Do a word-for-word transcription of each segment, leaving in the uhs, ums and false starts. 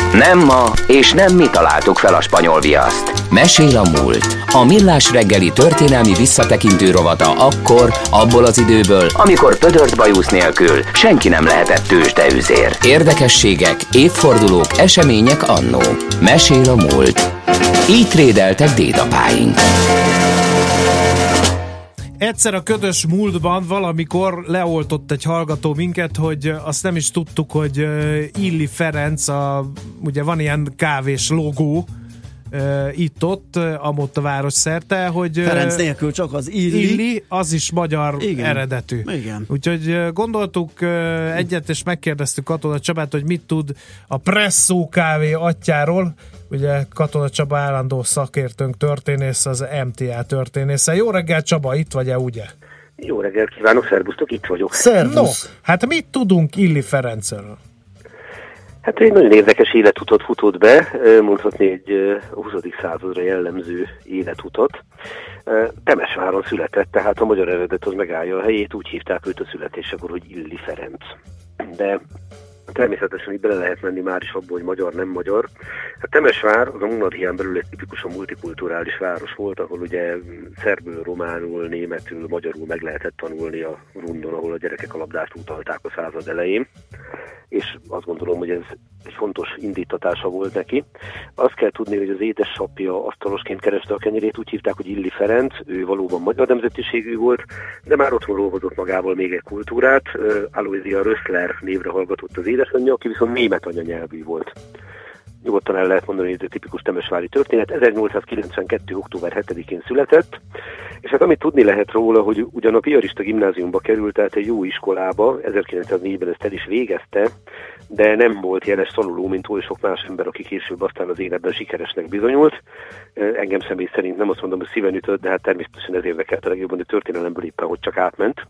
Nem ma, és nem mi találtuk fel a spanyol viaszt. Mesél a múlt. A Millás reggeli történelmi visszatekintő rovata akkor, abból az időből, amikor pödört bajusz nélkül senki nem lehetett tőzsdeüzér. Érdekességek, évfordulók, események annó. Mesél a múlt. Így trédeltek dédapáink. Egyszer a ködös múltban valamikor leoltott egy hallgató minket, hogy azt nem is tudtuk, hogy Illy Ferenc, a, ugye van ilyen kávés logó itt-ott, amott a város szerte, hogy Ferenc nélkül csak az Illy, Illy az is magyar igen. eredetű. Igen. Úgyhogy gondoltuk egyet, és megkérdeztük Katona Csabát, hogy mit tud a Presszó kávé atyjáról. Ugye Katona Csaba állandó szakértőnk, történész, az em té á történésze. Jó reggel, Csaba, itt vagy-e, ugye? Jó reggelt kívánok, szervusztok, itt vagyok. Szervusz! No, hát mit tudunk Illy Ferencről? Hát egy nagyon érdekes életutat futott be, mondhatni egy huszadik századra jellemző életutat. Temesváron született, tehát a magyar eredet az megállja a helyét, úgy hívták őt a születésekor, hogy Illy Ferenc. De természetesen itt bele lehet menni már is abból, hogy magyar, nem magyar. Hát Temesvár az a Monarchián belül egy tipikusan multikulturális város volt, ahol ugye szerbül, románul, németül, magyarul meg lehetett tanulni a rundon, ahol a gyerekek a labdást utalták a század elején. És azt gondolom, hogy ez egy fontos indítatása volt neki. Azt kell tudni, hogy az édesapja asztalosként kereste a kenyerét, úgy hívták, hogy Illy Ferenc, ő valóban magyar nemzetiségű volt, de már otthon dolgozott magával még egy kultúrát. Aloysia Rössler névre hallgatott az édesanyja, aki viszont német anyanyelvű volt. Nyugodtan el lehet mondani, hogy ez egy tipikus temesvári történet. ezernyolcszázkilencvenkettő. október hetedikén született, és hát amit tudni lehet róla, hogy ugyan a piarista gimnáziumba került, tehát egy jó iskolába, ezerkilencszáznégyben ezt el is végezte, de nem volt jeles szaluló, mint oly sok más ember, aki később aztán az életben sikeresnek bizonyult. Engem személy szerint nem azt mondom, hogy szíven ütött, de hát természetesen ez érdekelte legjobban, hogy történelemből éppen, hogy csak átment.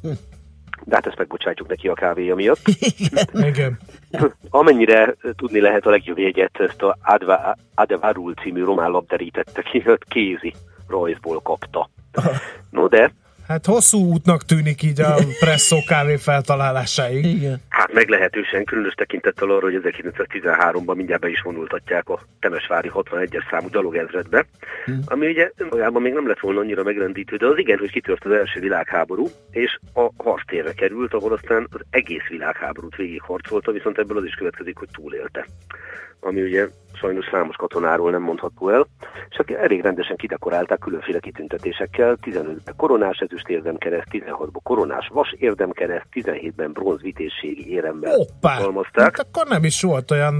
De hát ezt megbocsátjuk neki a kávéja miatt. Igen. Amennyire tudni lehet, a legjobb jegyet ezt a Adva, Advarul című román labderítette ki, kézi rajzból kapta. No de... Hát hosszú útnak tűnik így a Presszó kávé feltalálásáig. Igen. Hát meglehetősen, különös tekintettel arra, hogy ezerkilencszáztizenháromban mindjárt be is vonultatják a temesvári hatvanegyes számú gyalogezredbe, hmm. ami ugye önmagában még nem lett volna annyira megrendítő, de az igen, hogy kitört az első világháború, és a harctérre került, ahol aztán az egész világháborút végigharcolta, viszont ebből az is következik, hogy túlélte. Ami ugye sajnos számos katonáról nem mondható el, és elég rendesen kidekorálták különféle kitüntetésekkel, tizenötben koronás ezüst érdemkereszt, tizenhatban koronás vas érdemkereszt, tizenhétben bronz vitézségi éremmel almazták. Hát akkor nem is volt olyan,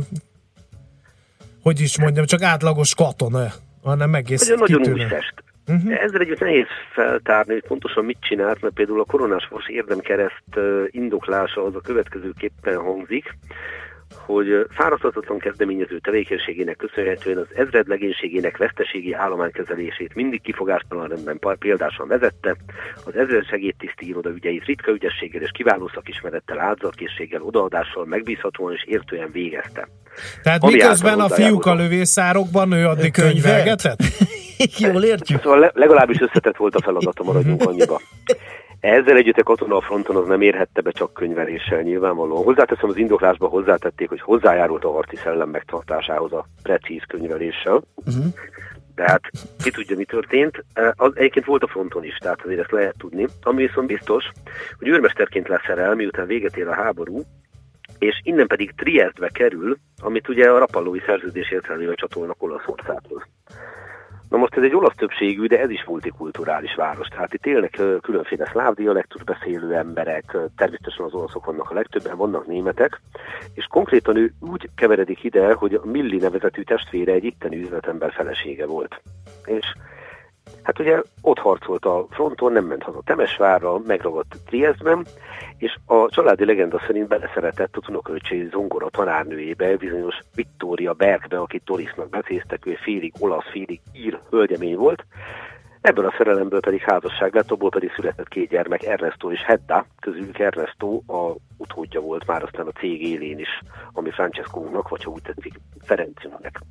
hogy is mondjam, csak átlagos katona, hanem egész kitűnő. Nagyon úgy fest. Uh-huh. Ezzel együtt nehéz feltárni, hogy pontosan mit csinált, mert például a koronás vas érdemkereszt indoklása az a következőképpen hangzik, hogy fáradhatatlan kezdeményező tevékenységének köszönhetően az ezred legénységének veszteségi állománykezelését mindig kifogástalan rendben példásan vezette, az ezred segédtiszti iroda ügyeit ritka ügyességgel és kiváló szakismerettel, áldozatkészséggel, odaadással, megbízhatóan és értően végezte. Tehát ami miközben a fiúk a lövészárokban, ő addig könyvelgetett? Jól értjük. Szóval legalábbis összetett volt a feladata, maradjunk annyiba. Ezzel együtt a katona a fronton az nem érhette be csak könyveléssel nyilvánvalóan. Hozzáteszem, az indoklásba hozzátették, hogy hozzájárult a harci szellem megtartásához a precíz könyveléssel. Uh-huh. De hát ki tudja, mi történt. Az egyébként volt a fronton is, tehát azért ezt lehet tudni. Ami viszont biztos, hogy őrmesterként leszerel, miután véget ér a háború, és innen pedig Triestbe kerül, amit ugye a rapallói szerződés értelmével csatolnak Olaszországhoz. Na most ez egy olasz többségű, de ez is multikulturális város. Tehát itt élnek különféle szláv dialektus beszélő emberek, természetesen az olaszok vannak a legtöbben, vannak németek, és konkrétan ő úgy keveredik ide, hogy a Milli nevezetű testvére egy itteni üzletember felesége volt. És hát ugye ott harcolt a fronton, nem ment haza Temesvárra, megragadt Triestben, és a családi legenda szerint beleszeretett a tunokölcsé zongora tanárnőjébe, bizonyos Victoria Bergbe, akit Dorisnak becéztek, ő félig olasz, félig ír hölgyemény volt. Ebből a szerelemből pedig házasság lett, abból pedig született két gyermek, Ernesto és Hedda, közülük Ernesto a utódja volt már aztán a cég élén is, ami Francescónak, vagy ha úgy tetszik, Ferencinek.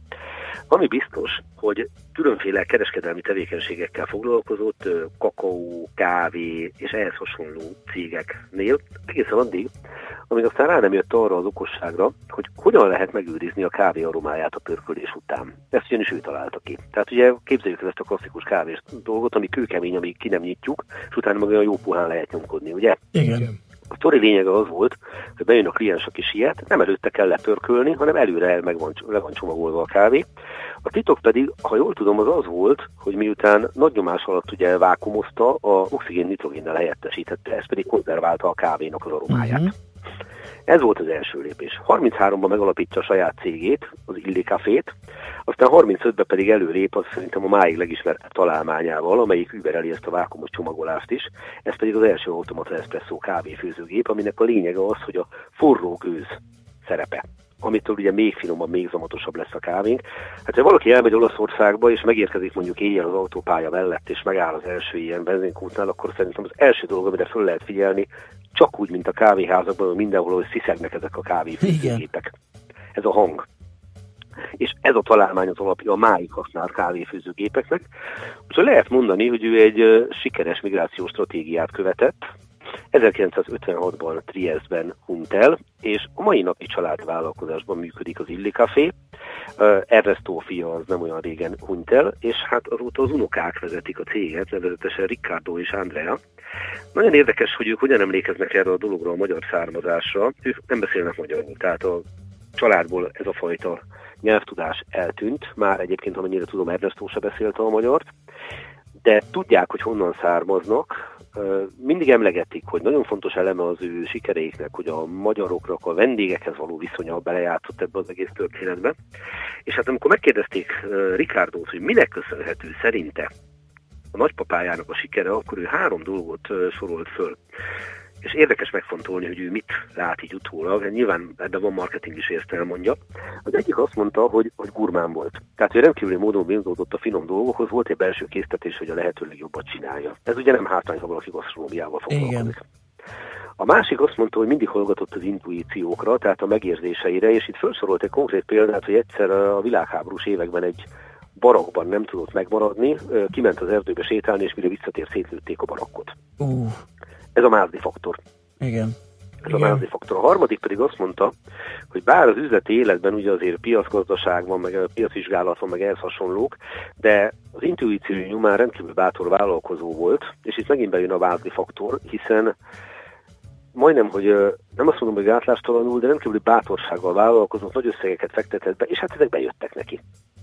Ami biztos, hogy különféle kereskedelmi tevékenységekkel foglalkozott, kakaó, kávé és ehhez hasonló cégeknél, egészen addig, amíg aztán rá nem jött arra az okosságra, hogy hogyan lehet megőrizni a kávé aromáját a pörkölés után. Ezt ugyanis ő találta ki. Tehát ugye képzeljük ezt a klasszikus kávés dolgot, ami kőkemény, amíg ki nem nyitjuk, és utána meg olyan jó puhán lehet nyomkodni, ugye? Igen. A sztori lényege az volt, hogy bejön a kliens, aki siet, nem előtte kell lepörkölni, hanem előre meg van, le van csomagolva a kávé. A titok pedig, ha jól tudom, az az volt, hogy miután nagy nyomás alatt ugye vákumozta, a oxigén nitrogénnel helyettesítette, ez pedig konzerválta a kávénak az aromáját. Uh-huh. Ez volt az első lépés. harmincháromban megalapítja a saját cégét, az Illy Cafét, aztán harmincötben pedig előlép, az szerintem a máig legismertebb találmányával, amelyik übereli ezt a vákumos csomagolást is. Ez pedig az első automata espresszó kávéfőzőgép, aminek a lényege az, hogy a forró gőz szerepe, amitől ugye még finomabb, még zamatosabb lesz a kávénk. Hát ha valaki elmegy Olaszországba, és megérkezik mondjuk éjjel az autópálya mellett, és megáll az első ilyen benzinkútnál, akkor szerintem az első dolog, amire föl lehet figyelni, csak úgy, mint a kávéházakban, mindenhol, hogy sziszegnek ezek a kávéfőzőgépek. Ez a hang. És ez a találmány az alapja a máig használt kávéfőzőgépeknek. Úgyhogy lehet mondani, hogy ő egy sikeres migrációs stratégiát követett. ezerkilencszázötvenhatban Triestben hunyt el, és a mai napi családvállalkozásban működik az Illy Café. Ernesto fia az nem olyan régen hunyt el, és hát azóta az unokák vezetik a céget, nevezetesen Riccardo és Andrea. Nagyon érdekes, hogy ők hogyan emlékeznek erre a dologra, a magyar származásra. Ők nem beszélnek magyarul, tehát a családból ez a fajta nyelvtudás eltűnt. Már egyébként, amennyire tudom, Ernesto se beszélte a magyart, de tudják, hogy honnan származnak. Mindig emlegetik, hogy nagyon fontos eleme az ő sikereiknek, hogy a magyaroknak a vendégekhez való viszonya belejátszott ebbe az egész történetbe. És hát amikor megkérdezték Riccardót, hogy minek köszönhető szerinte a nagypapájának a sikere, akkor ő három dolgot sorolt föl. És érdekes megfontolni, hogy ő mit lát így utólag. Nyilván ebben van marketing is, ezt elmondja. Az egyik azt mondta, hogy, hogy gurmán volt. Tehát ő rendkívüli módon vonzódott a finom dolgokhoz, volt egy belső késztetés, hogy a lehető legjobbat csinálja. Ez ugye nem hátrány, ha valaki gasztronómiával foglalkozik. A másik azt mondta, hogy mindig hallgatott az intuíciókra, tehát a megérzéseire, és itt felsorolt egy konkrét példát, hogy egyszer a világháborús években egy barakban nem tudott megmaradni, kiment az erdőbe sétálni, és mire visszatér, szétlőtték a barakkot. Uh. Ez a Mázdi faktor. Igen. Ez a Mázdi faktor. A harmadik pedig azt mondta, hogy bár az üzleti életben ugye azért piacgazdaság van, meg piacvizsgálat van, meg ehhez hasonlók, de az intuíció nyomán rendkívül bátor vállalkozó volt, és itt megint bejön a Mázdi faktor, hiszen majdnem, hogy nem azt mondom, hogy gátlástalanul, de rendkívüli bátorsággal vállalkozott, nagy összegeket fektetett be, és hát ezek bejöttek neki.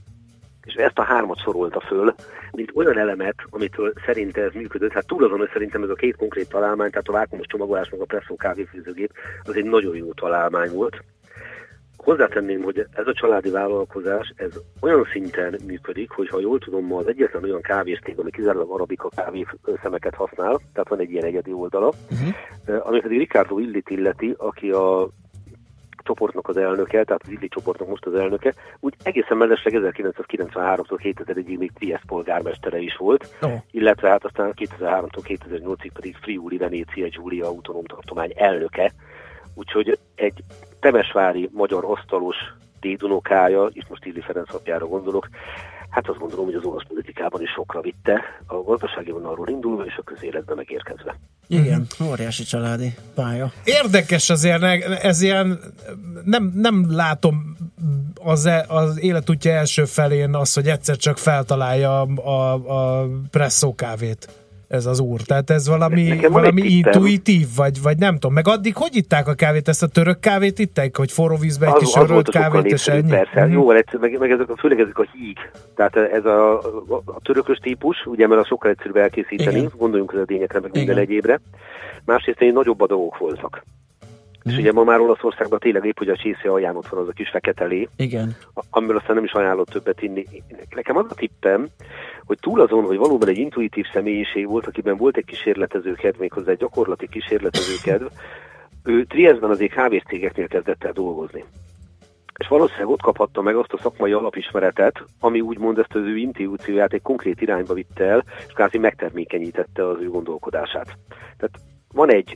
És ezt a hármat sorolta föl, mint olyan elemet, amitől szerinte ez működött. Hát túl azon, hogy szerintem ez a két konkrét találmány, tehát a vákumos csomagolás, meg a presszó kávéfőzőgép, az egy nagyon jó találmány volt. Hozzátenném, hogy ez a családi vállalkozás, ez olyan szinten működik, hogy ha jól tudom, ma az egyetlen olyan kávészték, ami kizárólag arabika kávészemeket használ, tehát van egy ilyen egyedi oldala, uh-huh. ami pedig Riccardo Illyt illeti, aki a csoportnak az elnöke, tehát az Illy csoportnak most az elnöke, úgy egészen mellesleg ezerkilencszázkilencvenháromtól kétezerig még Triest polgármestere is volt, oh. illetve hát aztán kétezer-háromtól kétezer-nyolcig pedig Friuli Venécia Giulia autonóm tartomány elnöke, úgyhogy egy temesvári magyar asztalos dédunokája, itt most Illy Ferenc apjára gondolok, hát azt gondolom, hogy az olasz politikában is sokra vitte, a gazdasági vonalról indulva és a közéletbe megérkezve. Igen, óriási családi pálya. Érdekes azért, ez ilyen, nem, nem látom az, az életútja első felén azt, hogy egyszer csak feltalálja a, a, a presszó kávét ez az úr. Tehát ez valami, valami intuitív, vagy, vagy nem tudom. Meg addig hogy itták a kávét? Ezt a török kávét itták? Hogy forró vízbe egy az, kis örölt kávét, és ennyi? Persze, mm-hmm. Jóval egyszerű, meg, meg ezek, főleg ezek a híg. Tehát ez a, a, a törökös típus, ugye, mert a sokkal egyszerűbb elkészíteni, igen. Gondoljunk az edényekre, meg minden egyébre. Másrészt egy nagyobb adagok voltak. Mm. És ugye ma már Olaszországban tényleg épp, hogy a csésze alján ott van az a kis fekete lé, igen. amiből aztán nem is ajánlott többet inni. Nekem az a tippem, hogy túl azon, hogy valóban egy intuitív személyiség volt, akiben volt egy kísérletező kedv, méghozzá egy gyakorlati kísérletező kedv, ő Triestben azért kávészcégeknél kezdett el dolgozni. És valószínűleg ott kaphatta meg azt a szakmai alapismeretet, ami úgymond ezt az ő intuícióját egy konkrét irányba vitte el, és kvázi megtermékenyítette az ő gondolkodását. Tehát van egy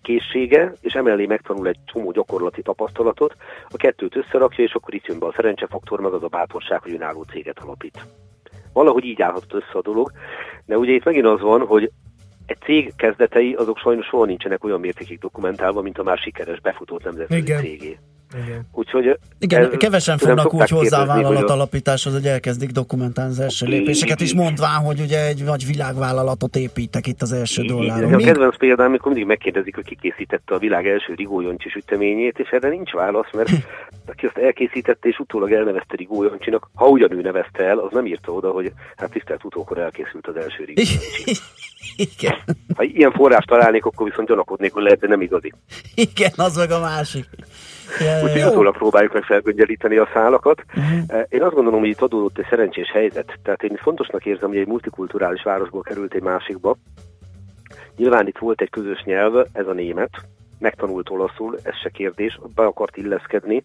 készsége, és emellé megtanul egy csomó gyakorlati tapasztalatot, a kettőt összerakja, és akkor itt jön be a szerencsefaktor, meg az a bátorság, hogy önálló céget alapít. Valahogy így állhatott össze a dolog, de ugye itt megint az van, hogy egy cég kezdetei azok sajnos soha nincsenek olyan mértékig dokumentálva, mint a már sikeres befutott nemzetközi cégé. Igen. Úgyhogy Igen, ez, kevesen fognak úgy hozzá a vállalatalapításhoz, hogy elkezdik dokumentálni az első lépéseket, és mondván, hogy ugye egy nagy világvállalatot építek itt az első dolláron. A kedvenc példám, amikor mindig megkérdezik, hogy ki készítette a világ első rigójancsis üteményét, és erre nincs válasz, mert aki azt elkészítette és utólag elnevezte rigójancsinak, ha ugyan ő nevezte el, az nem írta oda, hogy hát tisztelt utókor elkészült az első rigójancsis. Igen. Ha ilyen forrást találnék, akkor viszont gyanakodnék, hogy lehet, de nem igazi. Igen, az meg a másik. Ja, úgyhogy ja, utólag próbáljuk meg felgöngyelíteni a szálakat. Uh-huh. Én azt gondolom, hogy itt adódott egy szerencsés helyzet. Tehát én fontosnak érzem, hogy egy multikulturális városból került egy másikba. Nyilván itt volt egy közös nyelv, ez a német. Megtanult olaszul, ez se kérdés. Be akart illeszkedni.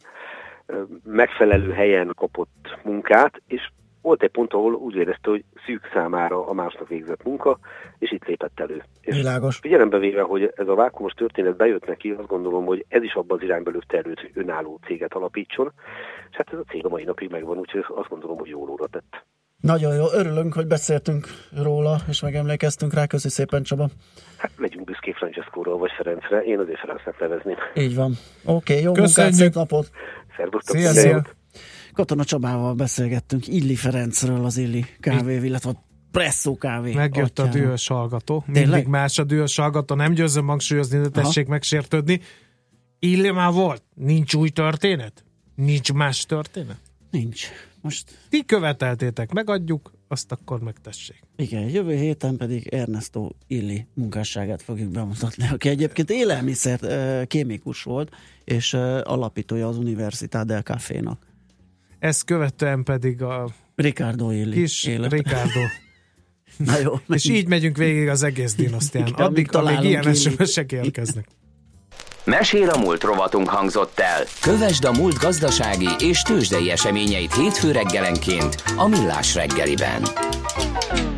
Megfelelő helyen kapott munkát, és volt egy pont, ahol úgy érezte, hogy szűk számára a másnak végzett munka, és itt lépett elő. És világos. Figyelembe véve, hogy ez a vákumos történet bejött neki, azt gondolom, hogy ez is abban az irányba lökte előtt, hogy önálló céget alapítson, és hát ez a cég a mai napig megvan, úgyhogy azt gondolom, hogy jól óra tett. Nagyon jó, örülünk, hogy beszéltünk róla, és megemlékeztünk rá. Köszi szépen, Csaba. Hát legyünk büszkék Francescóról vagy Ferencre, én azért Ferencnek nevezném. Így van. Oké, okay, jó munkát, szép napot! Szervusztok! Szia, szia. Katona Csabával beszélgettünk Illy Ferencről, az Illy kávé, illetve Presszó kávé. Megjött a dühös hallgató. Mindig Tényleg? más a dühös hallgató, nem győzöm hangsúlyozni, de tessék Aha. megsértődni. Illy már volt? Nincs új történet? Nincs más történet? Nincs. Most... Ti követeltétek, megadjuk, azt akkor megtessék. Igen, jövő héten pedig Ernesto Illy munkásságát fogjuk bemutatni, aki egyébként élelmiszer kémikus volt, és alapítója az Università del Cafénak. Ezt követően pedig a Ricardo Illy kis élet. Ricardo. Na jó. És így megyünk végig az egész dinasztián. Addig, amíg ilyen es em es-ek érkeznek. Mesél a múlt rovatunk hangzott el. Kövesd a múlt gazdasági és tőzsdei eseményeit hétfő reggelenként a Millás reggeliben.